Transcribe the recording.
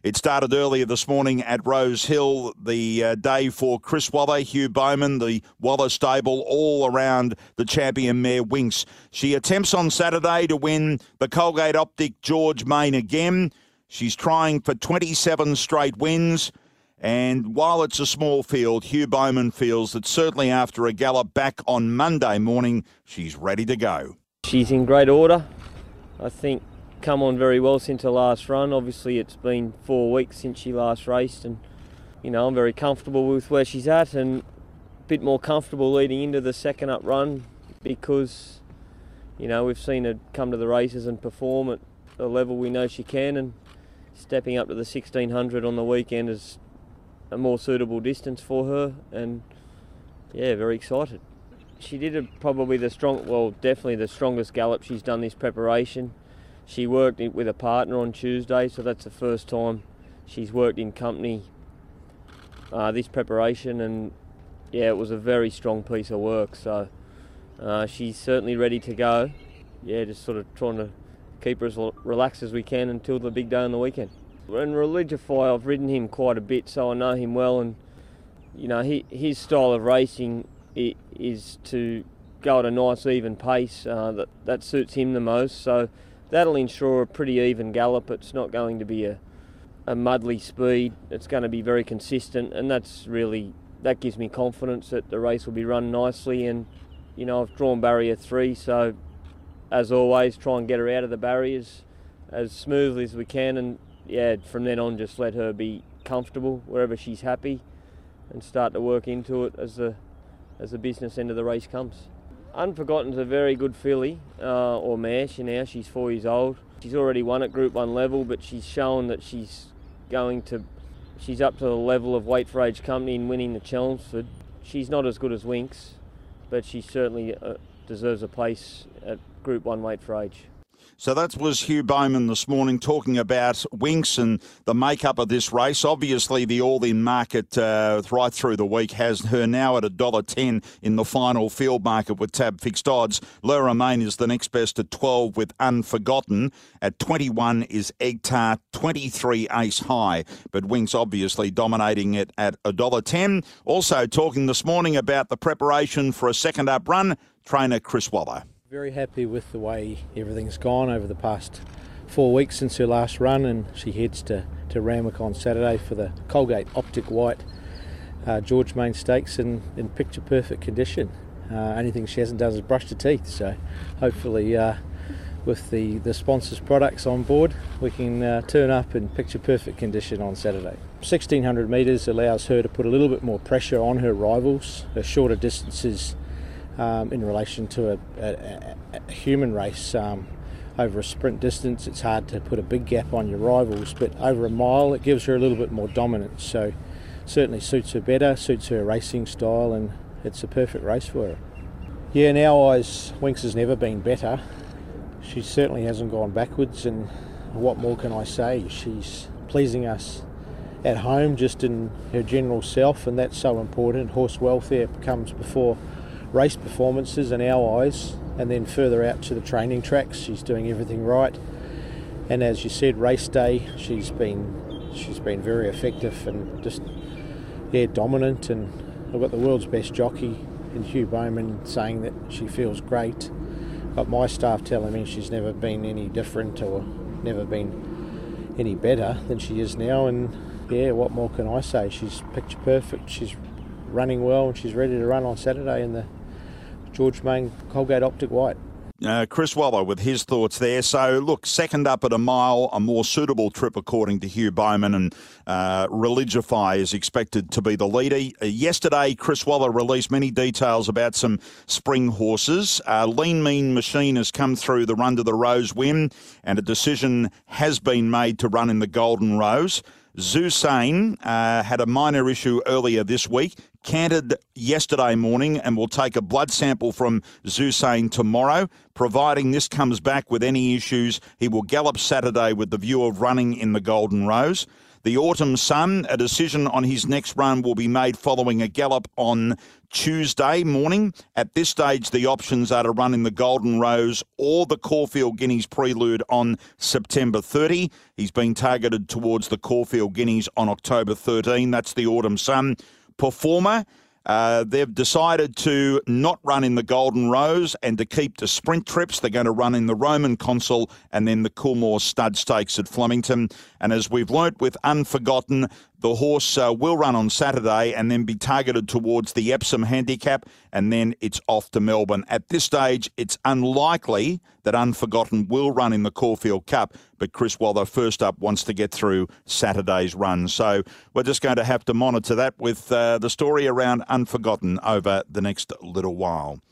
It started earlier this morning at Rose Hill, the day for Chris Waller, Hugh Bowman, the Waller stable, all around the champion mare Winx. She attempts on Saturday to win the Colgate Optic George Main again. She's trying for 27 straight wins. And while it's a small field, Hugh Bowman feels that certainly after a gallop back on Monday morning, she's ready to go. She's in great order. I think come on very well since her last run. Obviously it's been 4 weeks since she last raced, and I'm very comfortable with where she's at, and a bit more comfortable leading into the second up run because we've seen her come to the races and perform at a level we know she can, and stepping up to the 1600 on the weekend is a more suitable distance for her, and very excited. She did definitely the strongest gallop she's done this preparation. She worked with a partner on Tuesday, so that's the first time she's worked in company this preparation, and it was a very strong piece of work. So she's certainly ready to go. Just sort of trying to keep her as relaxed as we can until the big day on the weekend. And Religify, I've ridden him quite a bit, so I know him well, and his style of racing is to go at a nice even pace. That suits him the most. So that'll ensure a pretty even gallop. It's not going to be a muddly speed. It's going to be very consistent, and that gives me confidence that the race will be run nicely. And I've drawn barrier 3, so as always, try and get her out of the barriers as smoothly as we can, and from then on just let her be comfortable wherever she's happy and start to work into it as the business end of the race comes. Unforgotten's a very good filly, or mare. She's 4 years old. She's already won at Group 1 level, but she's shown that she's up to the level of Weight for Age Company in winning the Chelmsford. She's not as good as Winx, but she certainly deserves a place at Group 1 Weight for Age. So that was Hugh Bowman this morning talking about Winx and the makeup of this race. Obviously, the all-in market right through the week has her now at $1.10 in the final field market with tab fixed odds. Le Romain is the next best at 12 with Unforgotten. At 21 is Egg Tart, 23 Ace High. But Winx obviously dominating it at $1.10. Also talking this morning about the preparation for a second up run, trainer Chris Waller. Very happy with the way everything's gone over the past 4 weeks since her last run, and she heads to Randwick on Saturday for the Colgate Optic White George Main Stakes in picture perfect condition. Only thing she hasn't done is brushed her teeth, so hopefully with the sponsors' products on board we can turn up in picture perfect condition on Saturday. 1600 metres allows her to put a little bit more pressure on her rivals. Her shorter distances in relation to a human race. Over a sprint distance it's hard to put a big gap on your rivals, but over a mile it gives her a little bit more dominance, so certainly suits her better, suits her racing style, and it's a perfect race for her. In our eyes Winx has never been better. She certainly hasn't gone backwards, and what more can I say? She's pleasing us at home just in her general self, and that's so important. Horse welfare comes before race performances in our eyes, and then further out to the training tracks she's doing everything right. And as you said, race day she's been very effective and just dominant, and I've got the world's best jockey in Hugh Bowman saying that she feels great. Got my staff telling me she's never been any different or never been any better than she is now, and what more can I say? She's picture perfect, she's running well, and she's ready to run on Saturday in the George Main Colgate Optic White. Chris Waller with his thoughts there. So, look, second up at a mile, a more suitable trip according to Hugh Bowman, and Religify is expected to be the leader. Yesterday, Chris Waller released many details about some spring horses. Lean Mean Machine has come through the Run to the Rose win, and a decision has been made to run in the Golden Rose. Zusane had a minor issue earlier this week, cantered yesterday morning, and will take a blood sample from Zusane tomorrow. Providing this comes back with any issues, he will gallop Saturday with the view of running in the Golden Rose. The Autumn Sun, a decision on his next run will be made following a gallop on Tuesday morning. At this stage, the options are to run in the Golden Rose or the Caulfield Guineas Prelude on September 30. He's been targeted towards the Caulfield Guineas on October 13. That's the Autumn Sun. Performer, they've decided to not run in the Golden Rose and to keep the sprint trips. They're going to run in the Roman Consul and then the Coolmore Stud Stakes at Flemington. And as we've learnt with Unforgotten, the horse will run on Saturday and then be targeted towards the Epsom Handicap, and then it's off to Melbourne. At this stage, it's unlikely that Unforgotten will run in the Caulfield Cup, but Chris Waller, first up, wants to get through Saturday's run. So we're just going to have to monitor that with the story around Unforgotten over the next little while.